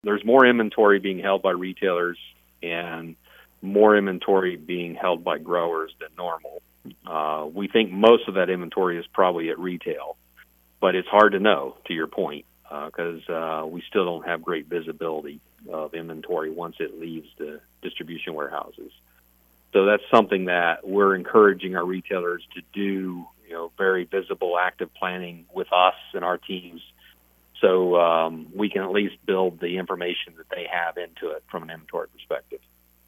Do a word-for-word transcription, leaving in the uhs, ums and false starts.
there's more inventory being held by retailers and more inventory being held by growers than normal. Uh, we think most of that inventory is probably at retail, but it's hard to know, to your point, because uh, uh, we still don't have great visibility of inventory once it leaves the distribution warehouses. So that's something that we're encouraging our retailers to do, you know, very visible, active planning with us and our teams, so um, we can at least build the information that they have into it from an inventory perspective.